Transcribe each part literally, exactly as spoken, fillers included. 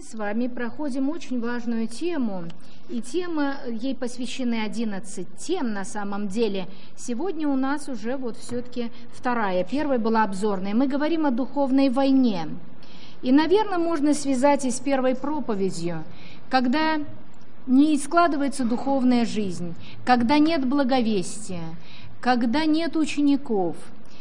мы с вами проходим очень важную тему, и тема, ей посвящены одиннадцать тем на самом деле. Сегодня у нас уже вот все-таки вторая, первая была обзорная. Мы говорим о духовной войне. И, наверное, можно связать и с первой проповедью, когда не складывается духовная жизнь, когда нет благовестия, когда нет учеников.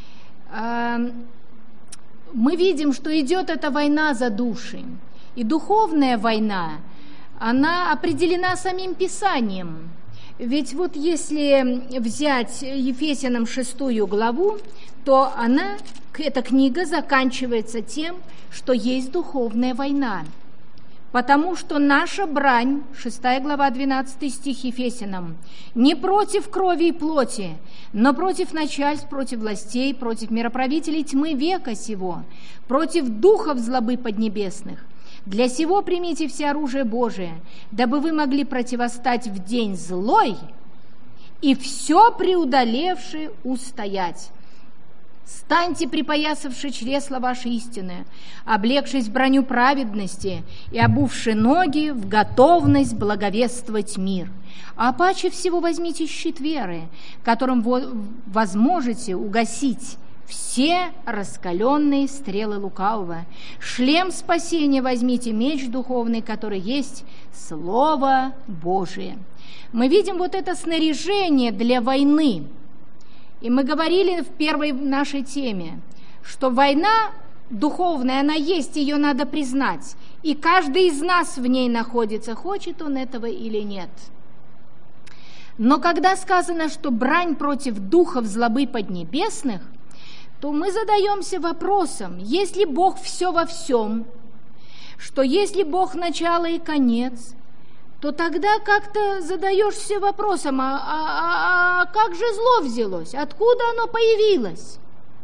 Мы видим, что идет эта война за души. И духовная война, она определена самим Писанием. Ведь вот если взять Ефесянам шестую главу, то она, эта книга заканчивается тем, что есть духовная война. Потому что наша брань, шестая глава, двенадцатый стих Ефесянам, не против крови и плоти, но против начальств, против властей, против мироправителей тьмы века сего, против духов злобы поднебесных. Для сего примите все оружие Божие, дабы вы могли противостать в день злой и все преодолевши устоять. Станьте, припоясавши чресла ваши истины, облегшись в броню праведности и обувши ноги в готовность благовествовать мир. А паче всего возьмите щит веры, которым возможете угасить все раскаленные стрелы лукавого. Шлем спасения возьмите, меч духовный, который есть Слово Божие. Мы видим вот это снаряжение для войны. И мы говорили в первой нашей теме, что война духовная, она есть, ее надо признать. И каждый из нас в ней находится, хочет он этого или нет. Но когда сказано, что брань против духов злобы поднебесных, то мы задаемся вопросом, есть ли Бог все во всем, что если Бог начало и конец, то тогда как-то задаешься вопросом, а, а, а как же зло взялось, откуда оно появилось?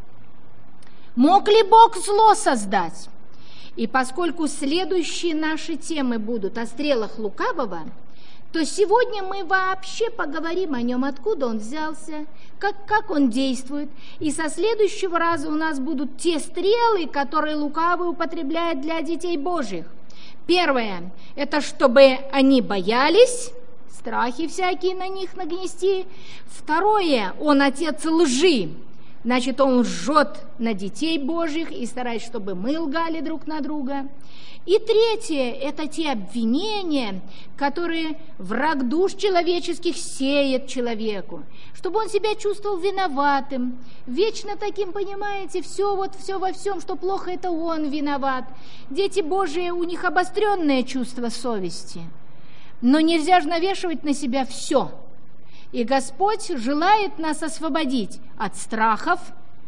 Мог ли Бог зло создать? И поскольку следующие наши темы будут о стрелах лукавого, то сегодня мы вообще поговорим о нем, откуда он взялся, как, как он действует. И со следующего раза у нас будут те стрелы, которые лукавый употребляет для детей Божьих. Первое, это чтобы они боялись, страхи всякие на них нагнести. Второе, он отец лжи, значит, он лжет на детей Божьих и старается, чтобы мы лгали друг на друга. И третье, это те обвинения, которые враг душ человеческих сеет человеку, чтобы он себя чувствовал виноватым, вечно таким, понимаете, все вот все во всем, что плохо, это он виноват. Дети Божии, у них обостренное чувство совести, но нельзя же навешивать на себя все. И Господь желает нас освободить от страхов,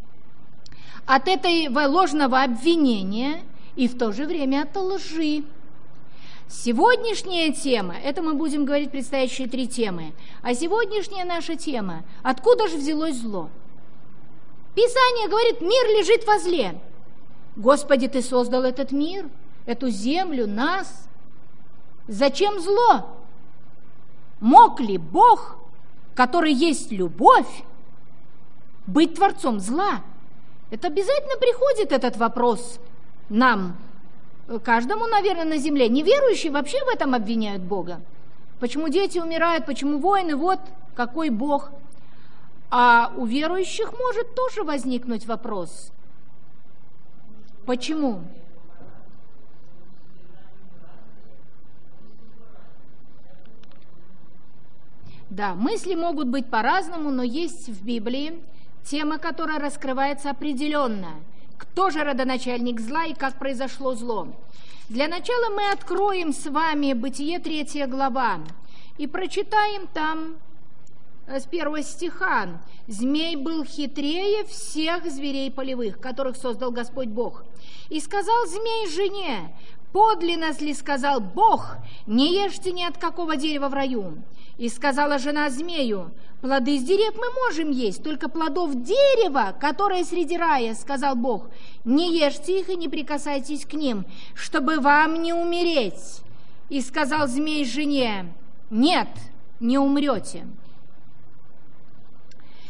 от этого ложного обвинения, и в то же время от лжи. Сегодняшняя тема, это мы будем говорить предстоящие три темы, а сегодняшняя наша тема, откуда же взялось зло? Писание говорит, мир лежит во зле. Господи, Ты создал этот мир, эту землю, нас. Зачем зло? Мог ли Бог, который есть любовь, быть творцом зла? Это обязательно приходит этот вопрос нам, каждому, наверное, на земле. Неверующие вообще в этом обвиняют Бога. Почему дети умирают, почему войны, вот какой Бог. А у верующих может тоже возникнуть вопрос. Почему? Да, мысли могут быть по-разному, но есть в Библии тема, которая раскрывается определенно. Кто же родоначальник зла и как произошло зло? Для начала мы откроем с вами Бытие третья глава и прочитаем там с первого стиха. «Змей был хитрее всех зверей полевых, которых создал Господь Бог. И сказал змей жене, подлинно ли сказал Бог, не ешьте ни от какого дерева в раю. И сказала жена змею, плоды из дерев мы можем есть, только плодов дерева, которое среди рая, сказал Бог, не ешьте их и не прикасайтесь к ним, чтобы вам не умереть. И сказал змей жене, нет, не умрете».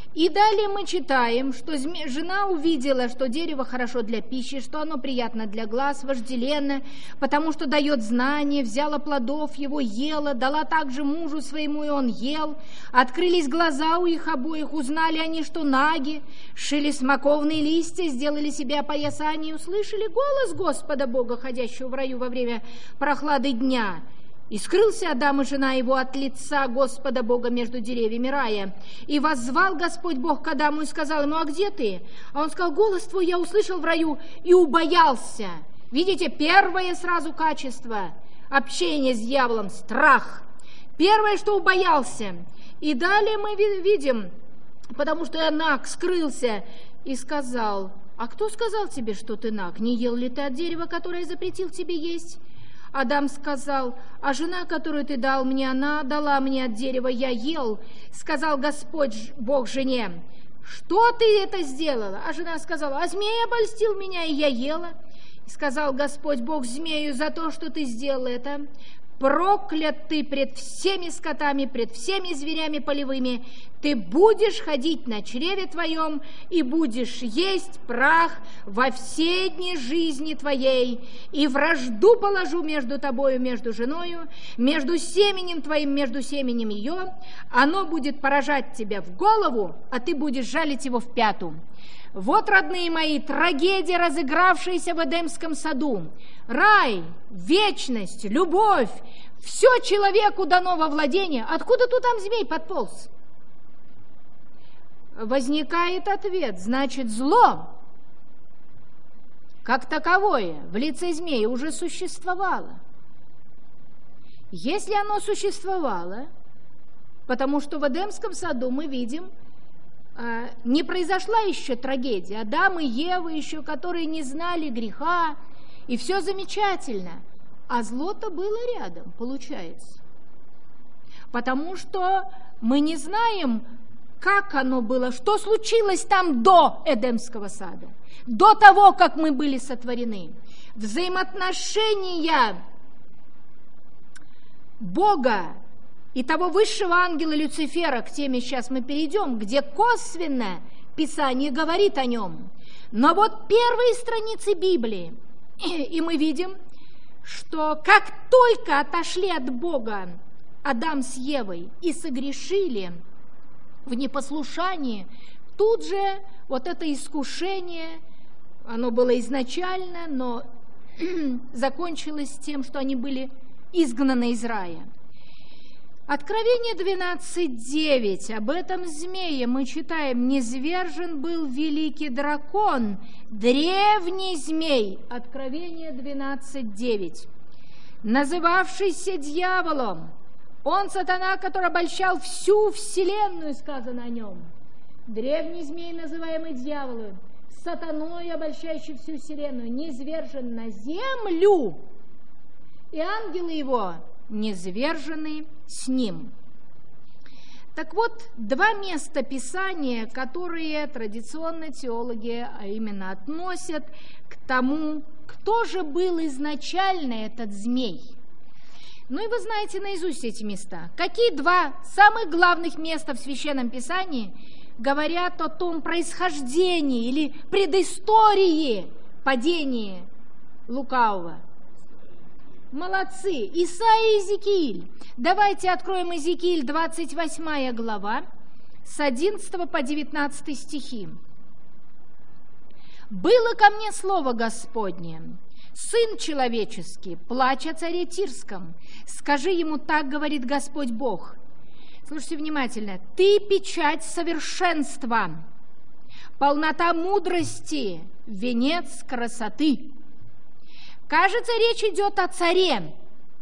И далее мы читаем, что жена увидела, что дерево хорошо для пищи, что оно приятно для глаз, вожделенно, потому что дает знание, взяла плодов его, ела, дала также мужу своему, и он ел. Открылись глаза у их обоих, узнали они, что наги, шили смоковные листья, сделали себе опоясание и услышали голос Господа Бога, ходящего в раю во время прохлады дня. И скрылся Адам и жена его от лица Господа Бога между деревьями рая. И воззвал Господь Бог к Адаму и сказал ему: а где ты? А он сказал: голос твой я услышал в раю и убоялся. Видите, первое сразу качество общения с дьяволом – страх. Первое, что убоялся. И далее мы видим, потому что наг скрылся и сказал: а кто сказал тебе, что ты наг? Не ел ли ты от дерева, которое запретил тебе есть? Адам сказал: а жена, которую ты дал мне, она дала мне от дерева, я ел. Сказал Господь Бог жене: что ты это сделала? А жена сказала: а змей обольстил меня, и я ела. И сказал Господь Бог змею: за то, что ты сделал это, проклят ты пред всеми скотами, пред всеми зверями полевыми. Ты будешь ходить на чреве твоем и будешь есть прах во все дни жизни твоей. И вражду положу между тобою, между женою, между семенем твоим, между семенем ее. Оно будет поражать тебя в голову, а ты будешь жалить его в пяту. Вот, родные мои, трагедия, разыгравшаяся в Эдемском саду. Рай, вечность, любовь, все человеку дано во владение. Откуда тут там змей подполз? Возникает ответ, значит, зло, как таковое, в лице змея уже существовало. Если оно существовало, потому что в Эдемском саду мы видим, не произошла еще трагедия. Адам и Ева еще, которые не знали греха, и все замечательно. А зло-то было рядом, получается. Потому что мы не знаем, как оно было, что случилось там до Эдемского сада, до того, как мы были сотворены. Взаимоотношения Бога и того высшего ангела Люцифера, к теме сейчас мы перейдем, где косвенно Писание говорит о нем. Но вот первые страницы Библии, и мы видим, что как только отошли от Бога Адам с Евой и согрешили в непослушании, тут же вот это искушение, оно было изначально, но закончилось тем, что они были изгнаны из рая. Откровение двенадцать девять. Об этом змее мы читаем: «Низвержен был великий дракон, древний змей». Откровение двенадцать девять. «Называвшийся дьяволом, он сатана, который обольщал всю вселенную», сказано о нем. Древний змей, называемый дьяволом, сатаной, обольщающий всю вселенную, низвержен на землю, и ангелы его низвержены с ним. Так вот, два места Писания, которые традиционно теологи, а именно относят к тому, кто же был изначально этот змей. Ну и вы знаете наизусть эти места. Какие два самых главных места в Священном Писании говорят о том происхождении или предыстории падения лукавого? Молодцы! Исаия и Иезекииль. Давайте откроем Иезекииль, двадцать восьмая глава, с одиннадцатого по девятнадцатый стихи. «Было ко мне слово Господне: Сын человеческий, плачь о царе Тирском. Скажи ему, так говорит Господь Бог». Слушайте внимательно. «Ты печать совершенства, полнота мудрости, венец красоты». Кажется, речь идет о царе.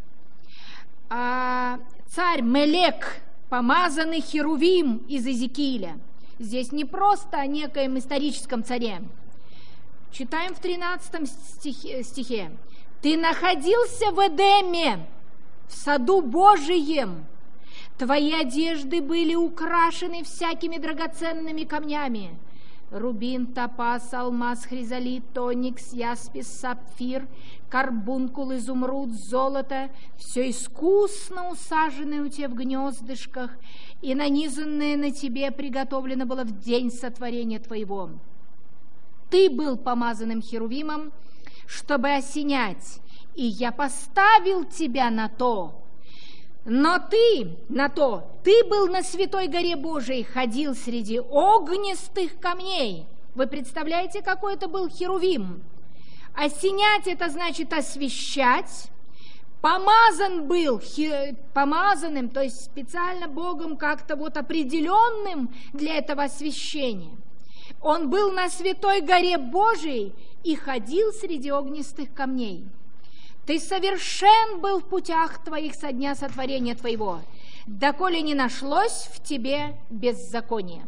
А царь Мелек, помазанный Херувим из Иезекииля. Здесь не просто о некоем историческом царе. Читаем в тринадцатом стихе, стихе. «Ты находился в Эдеме, в саду Божием. Твои одежды были украшены всякими драгоценными камнями. рубин, топаз, алмаз, хризолит, тоникс, яспис, сапфир, карбункул, изумруд, золото, все искусно усаженное у тебя в гнездышках и нанизанное на тебе приготовлено было в день сотворения твоего. Ты был помазанным херувимом, чтобы осенять, и я поставил тебя на то. Но ты, на то, ты был на святой горе Божией, ходил среди огнистых камней. Вы представляете, какой это был херувим? Осенять – это значит освещать. Помазан был, хи, помазанным, то есть специально Богом как-то вот определенным для этого освещения. Он был на святой горе Божией и ходил среди огнистых камней. Ты совершен был в путях твоих со дня сотворения твоего, доколе не нашлось в тебе беззакония.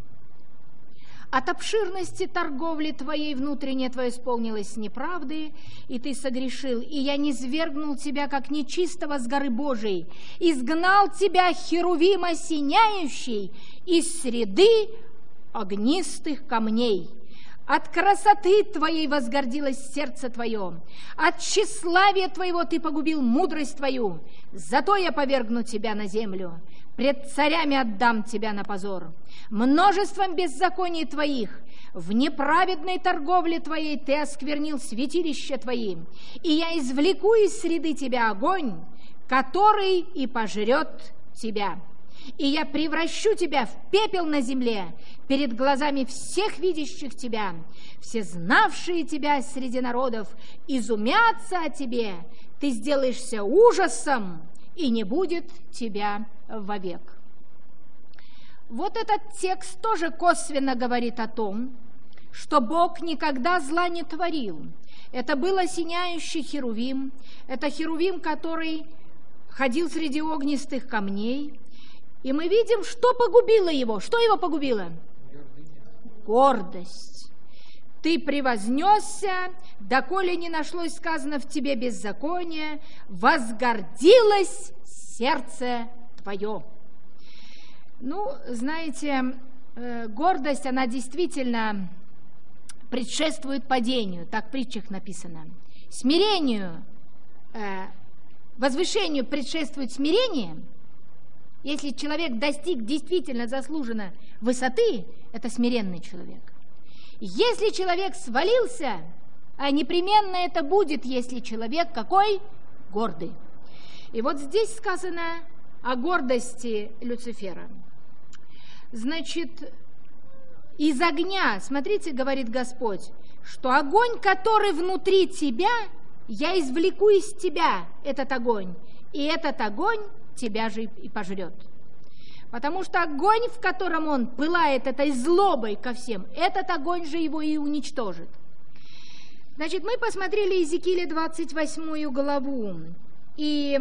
От обширности торговли твоей внутреннее твое исполнилось неправды, и ты согрешил, и я низвергнул тебя, как нечистого с горы Божией, изгнал тебя, херувим осеняющий, из среды огнистых камней. От красоты твоей возгордилось сердце твое, от тщеславия твоего ты погубил мудрость твою. Зато я повергну тебя на землю, пред царями отдам тебя на позор. Множеством беззаконий твоих, в неправедной торговле твоей ты осквернил святилища твои, и я извлеку из среды тебя огонь, который и пожрет тебя. И я превращу тебя в пепел на земле перед глазами всех видящих тебя. Все знавшие тебя среди народов изумятся о тебе. Ты сделаешься ужасом, и не будет тебя вовек. Вот этот текст тоже косвенно говорит о том, что Бог никогда зла не творил. Это был осеняющий херувим. Это херувим, который ходил среди огнистых камней. И мы видим, что погубило его. Что его погубило? Гордость. Ты превознесся, доколе не нашлось сказано в тебе беззаконие, возгордилось сердце твое. Ну, знаете, гордость, она действительно предшествует падению, так в притчах написано. Смирению, возвышению предшествует смирение. Если человек достиг действительно заслуженно высоты, это смиренный человек. Если человек свалился, а непременно это будет, если человек какой? Гордый. И вот здесь сказано о гордости Люцифера. Значит, из огня, смотрите, говорит Господь, что огонь, который внутри тебя, я извлеку из тебя этот огонь, и этот огонь тебя же и пожрет. Потому что огонь, в котором он пылает этой злобой ко всем, этот огонь же его и уничтожит. Значит, мы посмотрели Иезекииля двадцать восьмую главу. И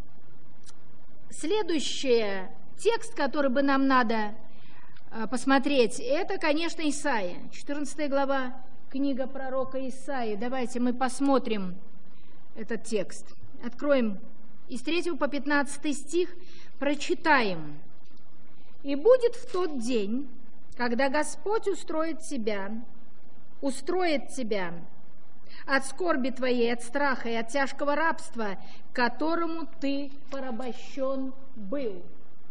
следующий текст, который бы нам надо посмотреть, это, конечно, Исаия. четырнадцатая глава, книга пророка Исаии. Давайте мы посмотрим этот текст. Откроем и с третьего по пятнадцатый стих прочитаем. «И будет в тот день, когда Господь устроит тебя, устроит тебя от скорби твоей, от страха и от тяжкого рабства, которому ты порабощен был.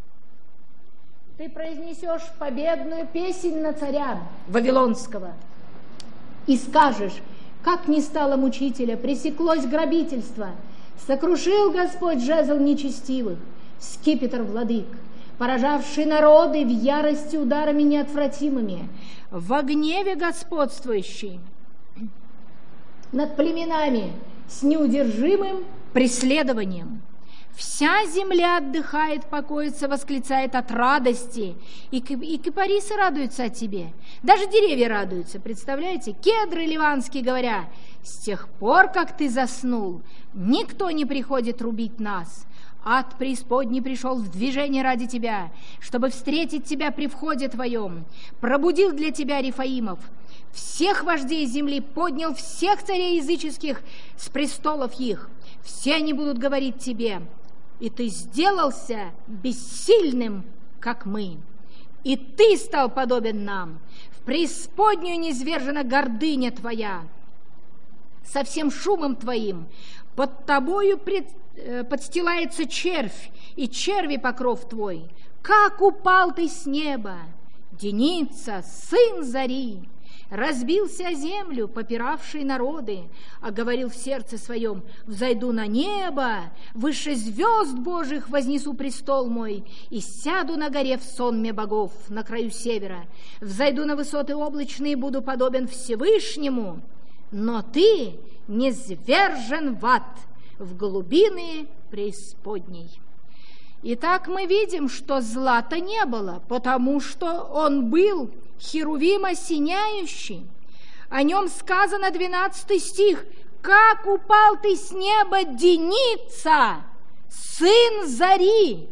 Ты произнесешь победную песнь на царя Вавилонского и скажешь: как не стало мучителя, пресеклось грабительство, сокрушил Господь жезл нечестивых, скипетр владык, поражавший народы в ярости ударами неотвратимыми, во гневе господствующий над племенами с неудержимым преследованием. Вся земля отдыхает, покоится, восклицает от радости, и, и кипарисы радуются о тебе. Даже деревья радуются, представляете? Кедры ливанские говоря: с тех пор, как ты заснул, никто не приходит рубить нас. Ад преисподней пришел в движение ради тебя, чтобы встретить тебя при входе твоем. Пробудил для тебя Рефаимов, всех вождей земли, поднял всех царей языческих с престолов их. Все они будут говорить тебе: и ты сделался бессильным, как мы, и ты стал подобен нам. В преисподнюю низвержена гордыня твоя, со всем шумом твоим, под тобою пред, э, подстилается червь, и черви покров твой. Как упал ты с неба, Деница, сын зари, разбился о землю, попиравший народы, а говорил в сердце своем: взойду на небо, выше звезд Божьих вознесу престол мой, и сяду на горе в сонме богов на краю севера, взойду на высоты облачные, буду подобен Всевышнему, но ты низвержен в ад, в глубины преисподней. Итак, мы видим, что зла-то не было, потому что он был Херувим осеняющий. О нем сказано двенадцатый стих: «Как упал ты с неба, Деница, сын зари!»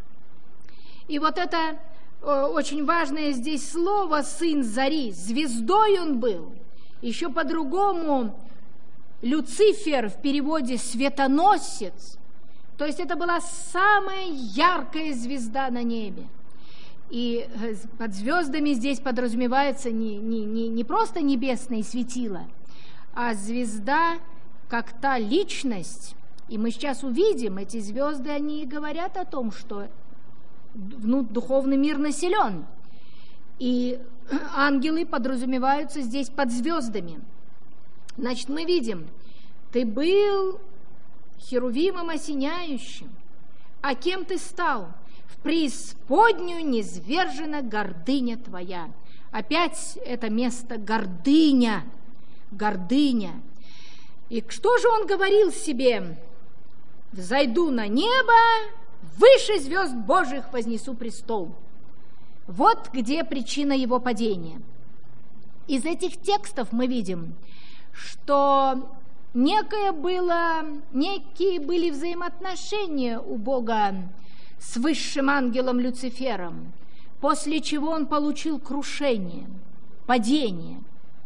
И вот это очень важное здесь слово «сын зари», звездой он был. Еще по-другому Люцифер в переводе «светоносец». То есть это была самая яркая звезда на небе. И под звездами здесь подразумевается не, не, не, не просто небесное светило, а звезда как та личность. И мы сейчас увидим, эти звезды, они говорят о том, что ну, духовный мир населен. И ангелы подразумеваются здесь под звездами. Значит, мы видим, ты был Херувимом осеняющим. А кем ты стал? В преисподнюю низвержена гордыня твоя. Опять это место гордыня, гордыня. И что же он говорил себе? Взойду на небо, выше звезд Божьих вознесу престол. Вот где причина его падения. Из этих текстов мы видим, что некое было, некие были взаимоотношения у Бога с высшим ангелом Люцифером, после чего он получил крушение, падение.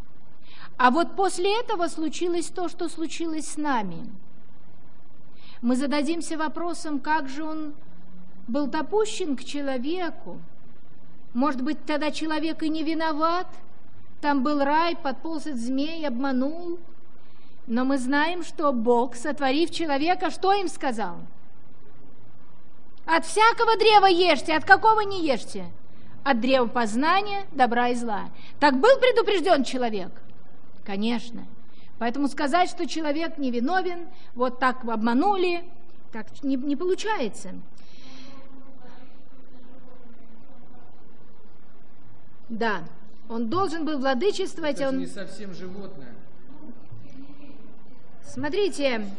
А вот после этого случилось то, что случилось с нами. Мы зададимся вопросом, как же он был допущен к человеку. Может быть, тогда человек и не виноват, там был рай, подполз от змей, обманул. Но мы знаем, что Бог, сотворив человека, что им сказал? От всякого древа ешьте, от какого не ешьте? От древа познания, добра и зла. Так был предупрежден человек? Конечно. Поэтому сказать, что человек невиновен, вот так обманули, так не, не получается. Да, он должен был владычествовать. Это он... не совсем животное. Смотрите,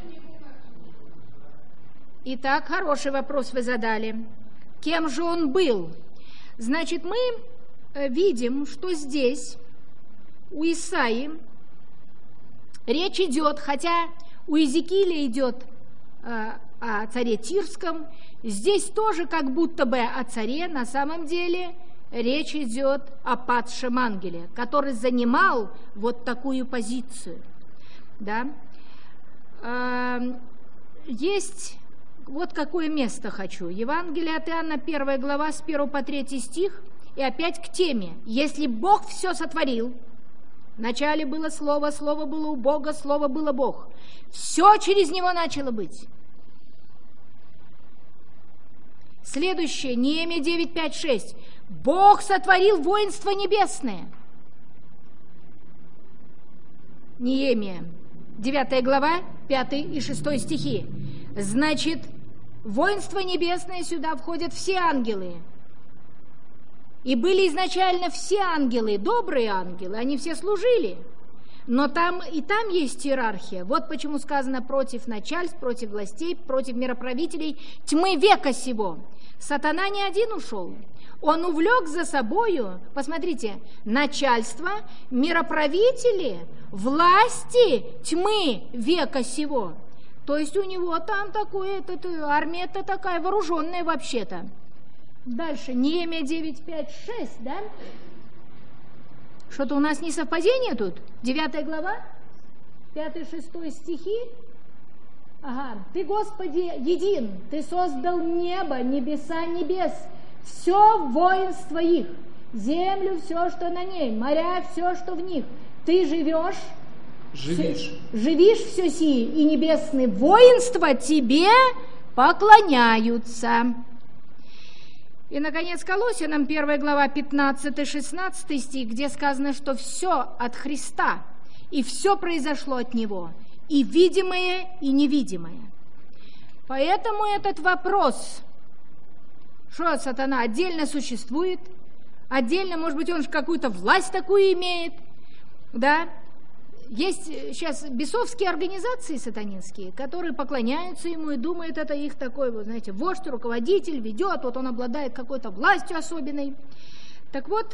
итак, хороший вопрос вы задали. Кем же он был? Значит, мы видим, что здесь у Исаии речь идет, хотя у Иезекииля идет э, о царе Тирском, здесь тоже как будто бы о царе, на самом деле речь идет о падшем ангеле, который занимал вот такую позицию, да. Есть вот какое место хочу. Евангелие от Иоанна, первая глава, с первого по третий стих, и опять к теме. Если Бог все сотворил, вначале было Слово, Слово было у Бога, Слово было Бог. Все через Него начало быть. Следующее, Неемия девять, пять, шесть. Бог сотворил воинство небесное. Неемия, девятая глава, пятый и шестой стихи. Значит, воинство небесное, сюда входят все ангелы. И были изначально все ангелы, добрые ангелы, они все служили. Но там и там есть иерархия. Вот почему сказано против начальств, против властей, против мироправителей тьмы века сего. Сатана не один ушел. Он увлек за собою, посмотрите, начальство, мироправители, власти тьмы века сего. То есть у него там такое, армия-то такая вооруженная вообще-то. Дальше, Неемия девять, пять, шесть, да? Что-то у нас не совпадение тут? Девятая глава, пятый, шестой стихи. Ага. Ты, Господи, един, Ты создал небо, небеса небес, все воинство их, землю, все, что на ней, моря, все, что в них. Ты живешь, Живишь. живишь все сие, и небесные воинства тебе поклоняются. И, наконец, Колоссянам первая глава, пятнадцатый-шестнадцатый стих, где сказано, что все от Христа, и все произошло от Него, и видимое, и невидимое. Поэтому этот вопрос, что сатана отдельно существует, отдельно, может быть, он какую-то власть такую имеет, да. Есть сейчас бесовские организации сатанинские, которые поклоняются ему и думают, это их такой, вот, знаете, вождь, руководитель, ведет, вот он обладает какой-то властью особенной. Так вот,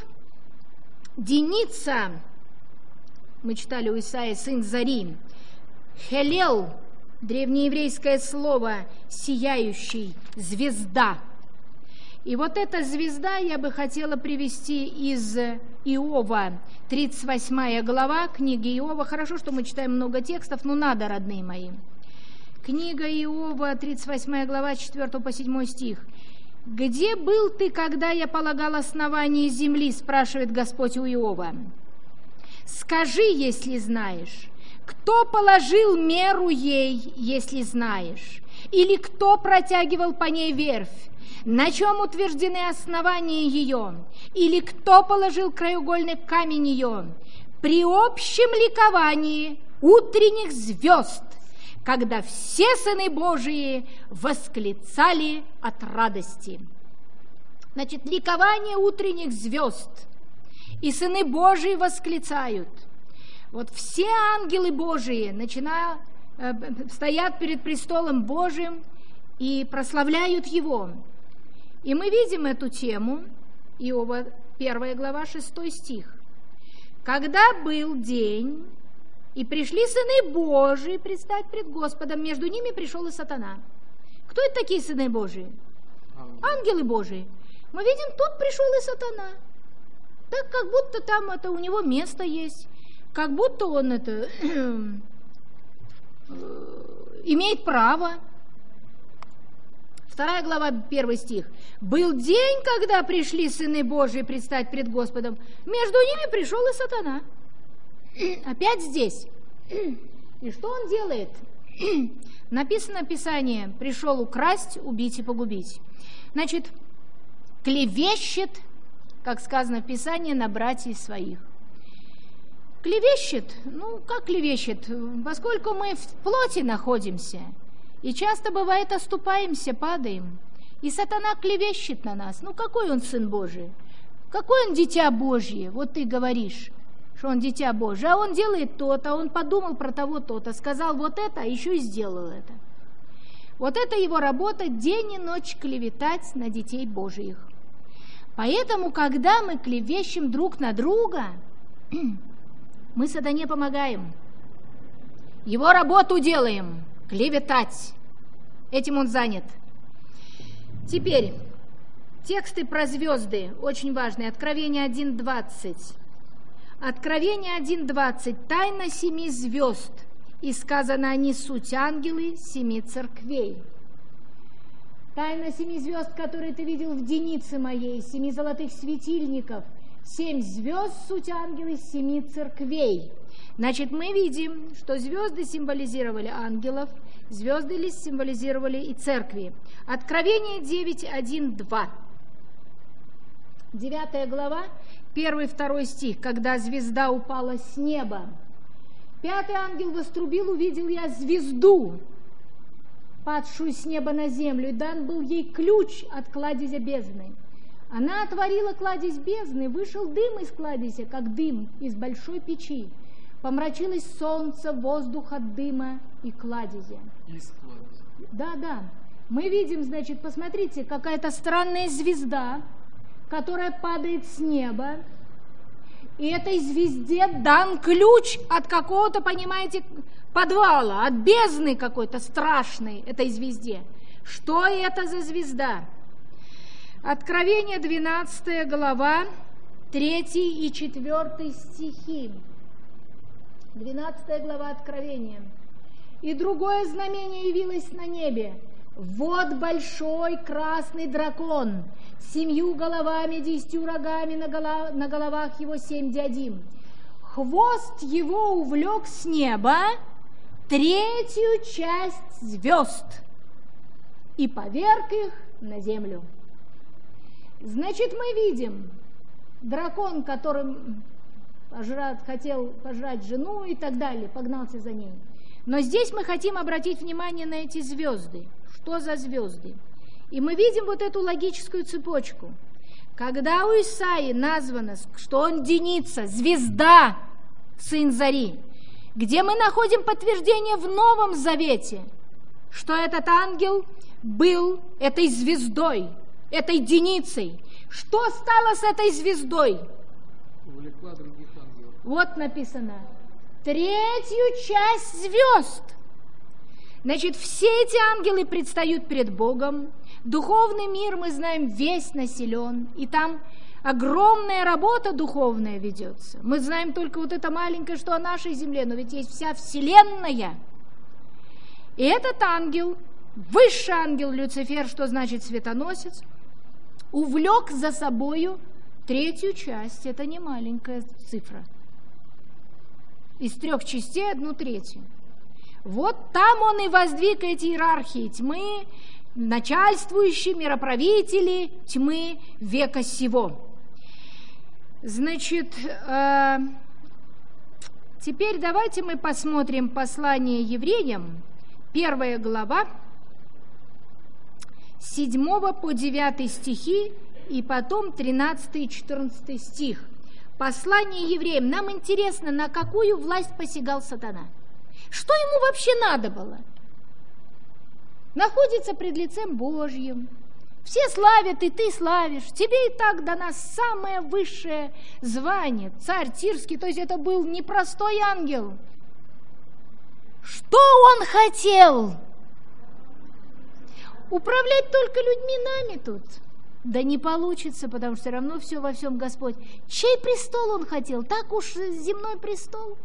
Деница, мы читали у Исаии, сын Зари, Хелел, древнееврейское слово «сияющий», звезда. И вот эта звезда я бы хотела привести из Иова, тридцать восьмая глава, книги Иова. Хорошо, что мы читаем много текстов, но надо, родные мои. Книга Иова, тридцать восьмая глава, четвёртый по седьмой стих. «Где был ты, когда я полагал основание земли?» спрашивает Господь у Иова. «Скажи, если знаешь, кто положил меру ей, если знаешь? Или кто протягивал по ней верфь? На чем утверждены основания ее? Или кто положил краеугольный камень ее? При общем ликовании утренних звезд, когда все сыны Божии восклицали от радости». Значит, ликование утренних звезд, и сыны Божии восклицают. Вот все ангелы Божии, начиная, э, стоят перед престолом Божьим и прославляют Его. И мы видим эту тему, Иова, первая глава, шестой стих. «Когда был день, и пришли сыны Божии предстать пред Господом, между ними пришел и сатана». Кто это такие сыны Божии? Ангелы Божии. Мы видим, тут пришел и сатана. Так, как будто там это у него место есть, как будто он это имеет право. Вторая глава, первый стих. «Был день, когда пришли сыны Божии предстать пред Господом, между ними пришел и сатана». Опять здесь. И что он делает? Написано в Писании: «Пришел украсть, убить и погубить». Значит, клевещет, как сказано в Писании, на братьев своих. Клевещет, ну как клевещет? Поскольку мы в плоти находимся, и часто бывает оступаемся, падаем, и сатана клевещет на нас. Ну какой он сын Божий? Какой он дитя Божье? Вот ты говоришь, что он дитя Божие, а он делает то-то, он подумал про того то-то, сказал вот это, а еще и сделал это. Вот это его работа, день и ночь клеветать на детей Божиих. Поэтому, когда мы клевещем друг на друга, мы сатане помогаем. Его работу делаем, клеветать. Этим он занят. Теперь, тексты про звезды, очень важные. Откровение один двадцать. Откровение один двадцать. Тайна семи звезд. И сказано, они суть ангелы семи церквей. Тайна семи звезд, которые ты видел в денице моей, семи золотых светильников. Семь звезд суть ангелы семи церквей. Значит, мы видим, что звезды символизировали ангелов, звезды символизировали и церкви. Откровение девять, один, два. Девятая глава, первый, второй стих. Когда звезда упала с неба. Пятый ангел вострубил, увидел я звезду, падшую с неба на землю, и дан был ей ключ от кладезя бездны. Она отворила кладезь бездны, вышел дым из кладезя, как дым из большой печи. Помрачилось солнце, воздух от дыма и кладезя. Из кладезя. Да, да. Мы видим, значит, посмотрите, какая-то странная звезда, которая падает с неба. И этой звезде дан ключ от какого-то, понимаете, подвала, от бездны какой-то страшной этой звезде. Что это за звезда? Откровение двенадцатая глава, третий и четвёртый стихи. двенадцатая глава Откровения. «И другое знамение явилось на небе. Вот большой красный дракон с семью головами, десятью рогами, на, голов, на головах его семь диадим. Хвост его увлек с неба третью часть звезд и поверг их на землю. Значит, мы видим дракон, которым пожрать, хотел пожрать жену и так далее, погнался за ней. Но здесь мы хотим обратить внимание на эти звезды. Что за звезды? И мы видим вот эту логическую цепочку. Когда у Исаии названо, что он Деница, звезда, сын зари, где мы находим подтверждение в Новом Завете, что этот ангел был этой звездой, этой Деницей. Что стало с этой звездой? Увлекла других ангелов. Вот написано. Третью часть звезд. Значит, все эти ангелы предстают перед Богом. Духовный мир, мы знаем, весь населен. И там огромная работа духовная ведется. Мы знаем только вот это маленькое, что о нашей земле, но ведь есть вся вселенная. И этот ангел, высший ангел Люцифер, что значит светоносец, увлек за собою третью часть. Это не маленькая цифра. Из трех частей одну третью. Вот там он и воздвиг эти иерархии тьмы, начальствующие, мироправители тьмы века сего. Значит, э, теперь давайте мы посмотрим послание евреям, первая глава, с седьмого по девятый стихи, и потом тринадцатый и четырнадцатый стих. Послание евреям. Нам интересно, на какую власть посягал сатана? Что ему вообще надо было? Находится пред лицем Божьим. Все славят, и ты славишь. Тебе и так дано самое высшее звание. Царь Тирский, то есть это был непростой ангел. Что он хотел? Управлять только людьми нами тут. Да не получится, потому что все равно все во всем Господь. Чей престол он хотел? Так уж земной престол.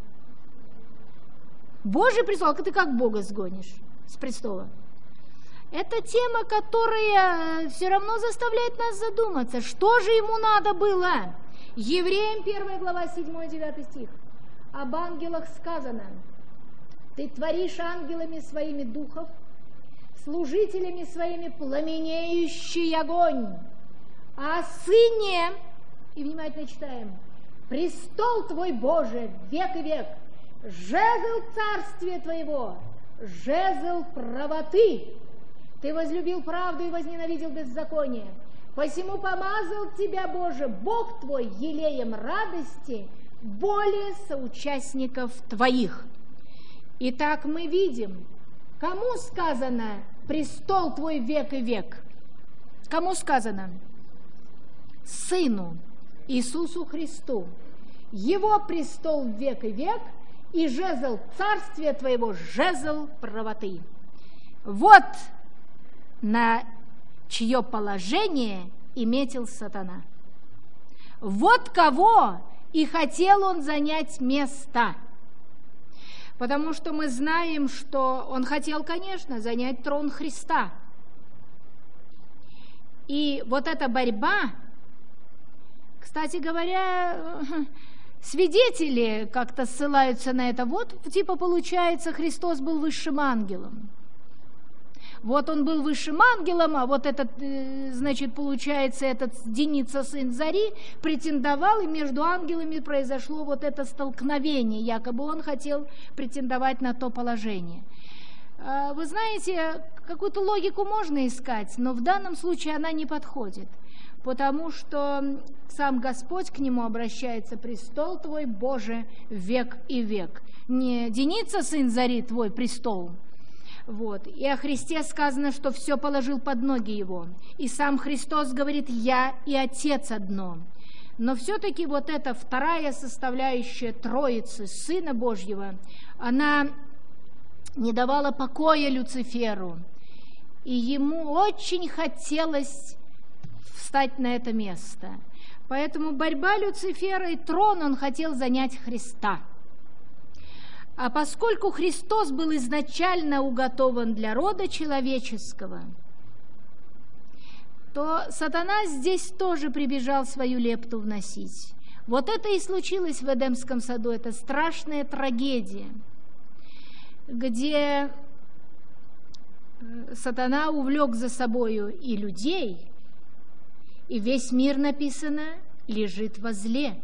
Божий престол, а ты как Бога сгонишь с престола? Это тема, которая все равно заставляет нас задуматься, что же ему надо было. Евреям первая глава, седьмой-девятый стих. Об ангелах сказано: ты творишь ангелами своими духов, служителями своими пламенеющий огонь, а о сыне, и внимательно читаем, престол твой, Боже, век и век, жезл царствия твоего, жезл правоты. Ты возлюбил правду и возненавидел беззаконие. Посему помазал тебя, Боже, Бог твой, елеем радости более соучастников твоих. Итак, мы видим, кому сказано престол твой век и век? Кому сказано? Сыну Иисусу Христу. Его престол век и век, и жезл царствия твоего, жезл правоты. Вот на чье положение и метил сатана. Вот кого и хотел он занять место. Потому что мы знаем, что он хотел, конечно, занять трон Христа. И вот эта борьба, кстати говоря, свидетели как-то ссылаются на это. Вот, типа, получается, Христос был высшим ангелом. Вот он был высшим ангелом, а вот этот, значит, получается, этот Деница, сын Зари, претендовал, и между ангелами произошло вот это столкновение. Якобы он хотел претендовать на то положение. Вы знаете, какую-то логику можно искать, но в данном случае она не подходит. Потому что сам Господь к нему обращается: престол твой, Боже, век и век. Не Деница, сын Зари, твой престол. Вот. И о Христе сказано, что все положил под ноги его. И сам Христос говорит: я и Отец одно. Но все-таки вот эта вторая составляющая Троицы, Сына Божьего, она не давала покоя Люциферу. И ему очень хотелось встать на это место. Поэтому борьба Люцифера и трон, он хотел занять Христа. А поскольку Христос был изначально уготован для рода человеческого, то сатана здесь тоже прибежал свою лепту вносить. Вот это и случилось в Эдемском саду, это страшная трагедия, где сатана увлек за собою и людей, и весь мир, написано, лежит во зле.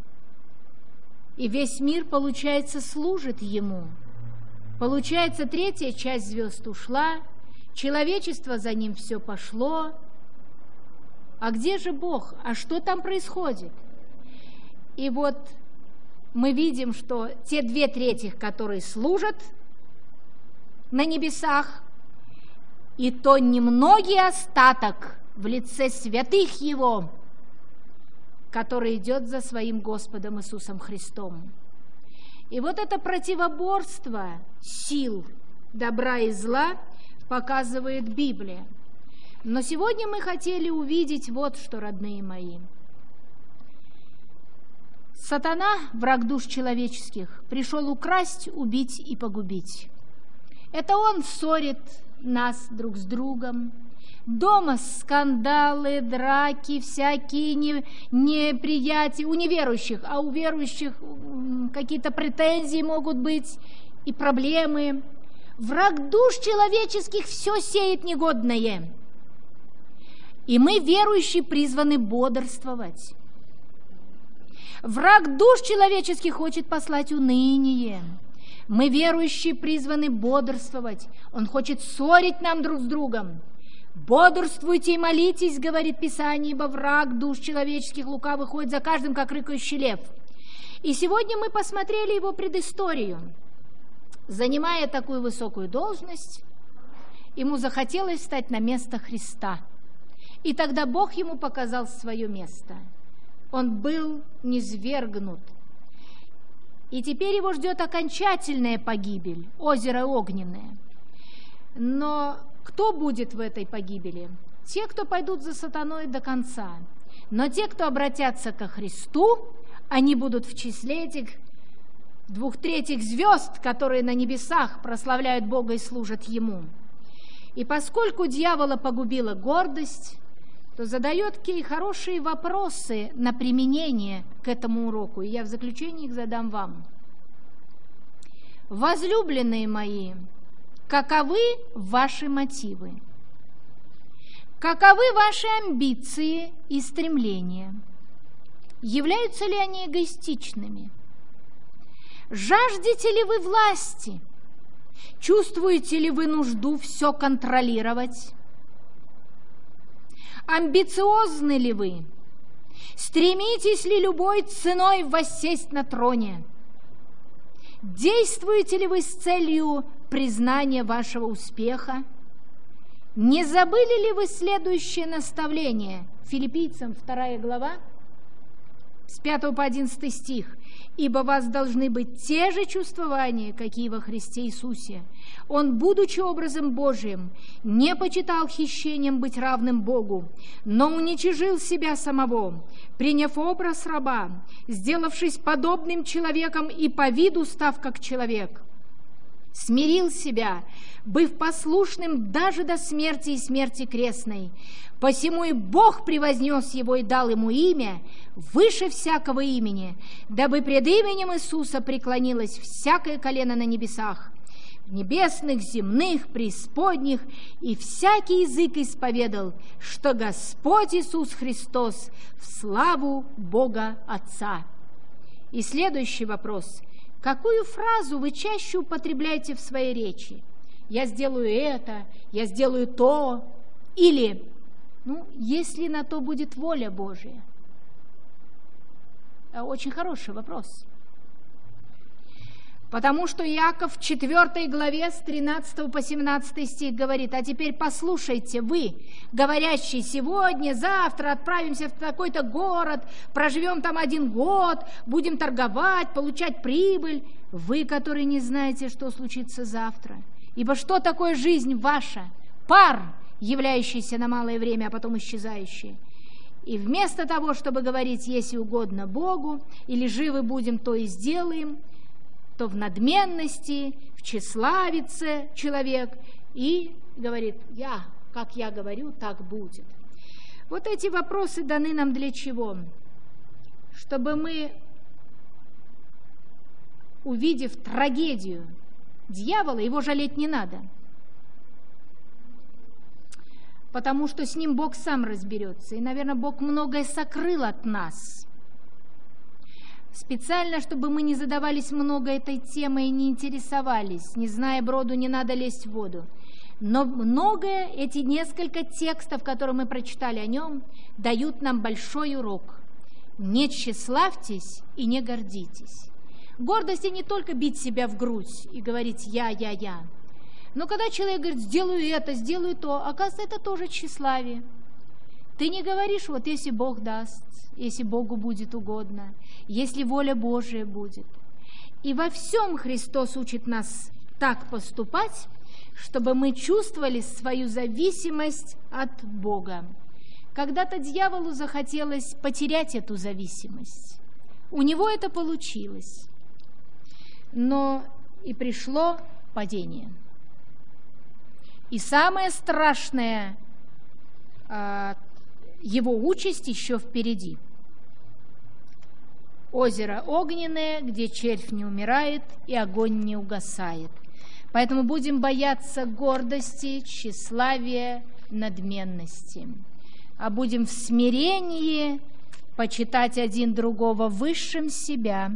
И весь мир, получается, служит ему. Получается, третья часть звезд ушла, человечество за ним все пошло. А где же Бог? А что там происходит? И вот мы видим, что те две трети, которые служат на небесах, и то немногий остаток в лице святых Его, который идет за своим Господом Иисусом Христом. И вот это противоборство сил добра и зла показывает Библия. Но сегодня мы хотели увидеть вот что, родные мои. Сатана, враг душ человеческих, пришел украсть, убить и погубить. Это он ссорит нас друг с другом. Дома скандалы, драки, всякие не, неприятия у неверующих, а у верующих какие-то претензии могут быть и проблемы. Враг душ человеческих все сеет негодное. И мы, верующие, призваны бодрствовать. Враг душ человеческих хочет послать уныние. Мы, верующие, призваны бодрствовать. Он хочет ссорить нам друг с другом. «Бодрствуйте и молитесь, — говорит Писание, — ибо враг душ человеческих лукавых ходит за каждым, как рыкающий лев». И сегодня мы посмотрели его предысторию. Занимая такую высокую должность, ему захотелось встать на место Христа. И тогда Бог ему показал свое место. Он был низвергнут. И теперь его ждет окончательная погибель, озеро огненное. Но кто будет в этой погибели? Те, кто пойдут за сатаной до конца. Но те, кто обратятся ко Христу, они будут в числе этих двух третьих звезд, которые на небесах прославляют Бога и служат Ему. И поскольку дьявола погубила гордость, то задает Кей хорошие вопросы на применение к этому уроку, и я в заключении их задам вам. Возлюбленные мои, каковы ваши мотивы? Каковы ваши амбиции и стремления? Являются ли они эгоистичными? Жаждете ли вы власти? Чувствуете ли вы нужду все контролировать? Амбициозны ли вы? Стремитесь ли любой ценой воссесть на троне? Действуете ли вы с целью признания вашего успеха? Не забыли ли вы следующее наставление? Филиппийцам вторая глава, с пятого по одиннадцатый стих. «Ибо у вас должны быть те же чувствования, какие во Христе Иисусе. Он, будучи образом Божиим, не почитал хищением быть равным Богу, но уничижил себя самого, приняв образ раба, сделавшись подобным человеком и по виду став как человек. Смирил себя, быв послушным даже до смерти и смерти крестной. Посему и Бог превознес его и дал ему имя выше всякого имени, дабы пред именем Иисуса преклонилось всякое колено на небесах, небесных, земных, преисподних, и всякий язык исповедал, что Господь Иисус Христос в славу Бога Отца». И следующий вопрос. Какую фразу вы чаще употребляете в своей речи? «Я сделаю это», «Я сделаю то», или «Ну, если на то будет воля Божия». Очень хороший вопрос. Потому что Иаков в четвёртой главе с тринадцатого по семнадцатый стих говорит: «А теперь послушайте вы, говорящие: сегодня, завтра отправимся в такой-то город, проживем там один год, будем торговать, получать прибыль. Вы, которые не знаете, что случится завтра. Ибо что такое жизнь ваша? Пар, являющийся на малое время, а потом исчезающий. И вместо того, чтобы говорить: если угодно Богу, или живы будем, то и сделаем, то в надменности, в тщеславице человек и говорит: я, как я говорю, так будет. Вот эти вопросы даны нам для чего? Чтобы мы, увидев трагедию дьявола, его жалеть не надо, потому что с ним Бог сам разберется. И, наверное, Бог многое сокрыл от нас. Специально, чтобы мы не задавались много этой темой и не интересовались. Не зная броду, не надо лезть в воду. Но многое, эти несколько текстов, которые мы прочитали о нем, дают нам большой урок. Не тщеславьтесь и не гордитесь. Гордость не только бить себя в грудь и говорить «я, я, я». Но когда человек говорит: сделаю это, сделаю то, оказывается, это тоже тщеславие. Ты не говоришь: вот если Бог даст, если Богу будет угодно, если воля Божия будет. И во всем Христос учит нас так поступать, чтобы мы чувствовали свою зависимость от Бога. Когда-то дьяволу захотелось потерять эту зависимость. У него это получилось. Но и пришло падение. И самое страшное, его участь еще впереди. Озеро огненное, где червь не умирает и огонь не угасает. Поэтому будем бояться гордости, тщеславия, надменности. А будем в смирении почитать один другого высшим себя.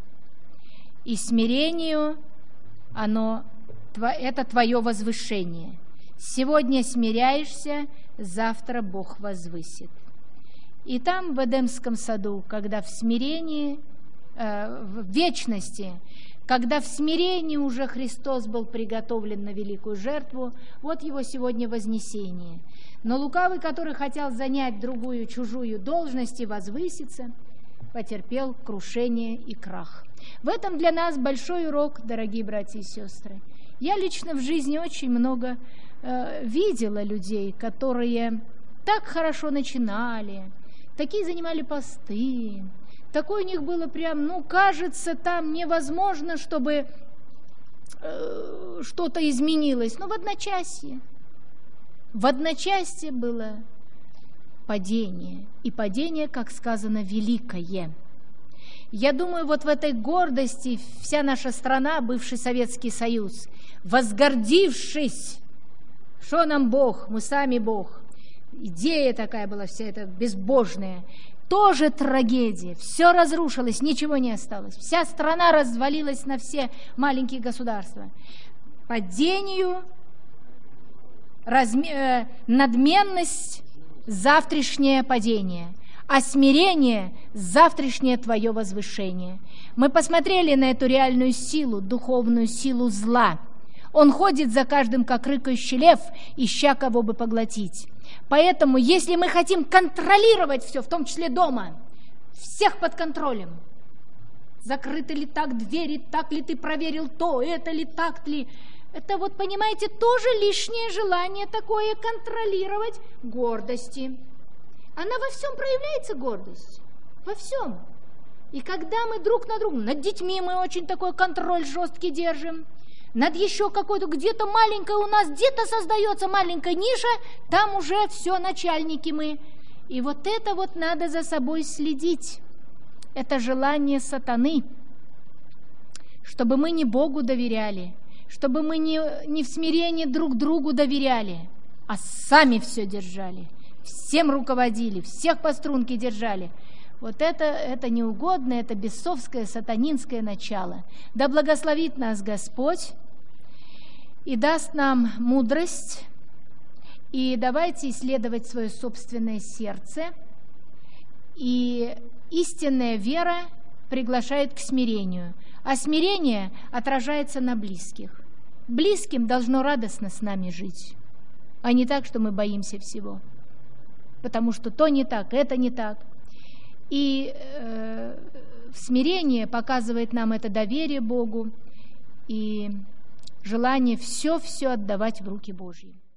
И смирению оно, это твое возвышение. Сегодня смиряешься, завтра Бог возвысит. И там, в Эдемском саду, когда в смирении, э, в вечности, когда в смирении уже Христос был приготовлен на великую жертву, вот его сегодня вознесение. Но лукавый, который хотел занять другую, чужую должность и возвыситься, потерпел крушение и крах. В этом для нас большой урок, дорогие братья и сестры. Я лично в жизни очень много э, видела людей, которые так хорошо начинали, такие занимали посты, такое у них было прям, ну, кажется, там невозможно, чтобы э, что-то изменилось. Но в одночасье, в одночасье было падение. И падение, как сказано, великое. Я думаю, вот в этой гордости вся наша страна, бывший Советский Союз, возгордившись, что нам Бог, мы сами Бог, идея такая была вся эта безбожная, тоже трагедия, все разрушилось, ничего не осталось, вся страна развалилась на все маленькие государства. Падению, разме... надменность, завтрашнее падение, а смирение – завтрашнее твое возвышение. Мы посмотрели на эту реальную силу, духовную силу зла. Он ходит за каждым, как рыкающий лев, ища кого бы поглотить. Поэтому, если мы хотим контролировать все, в том числе дома, всех под контролем, закрыты ли так двери, так ли ты проверил то, это ли, так ли, это вот, понимаете, тоже лишнее желание такое контролировать гордости. Она во всем проявляется, гордость, во всем. И когда мы друг на друга, над детьми мы очень такой контроль жесткий держим, над еще какой-то, где-то маленькой у нас, где-то создается маленькая ниша, там уже все начальники мы. И вот это вот надо за собой следить. Это желание сатаны, чтобы мы не Богу доверяли, чтобы мы не, не в смирении друг другу доверяли, а сами все держали, всем руководили, всех по струнке держали. Вот это, это неугодное, это бесовское, сатанинское начало. Да благословит нас Господь и даст нам мудрость. И давайте исследовать свое собственное сердце. И истинная вера приглашает к смирению, а смирение отражается на близких. Близким должно радостно с нами жить, а не так, что мы боимся всего. Потому что то не так, это не так. И э, смирение показывает нам это доверие Богу и желание все-все отдавать в руки Божьи.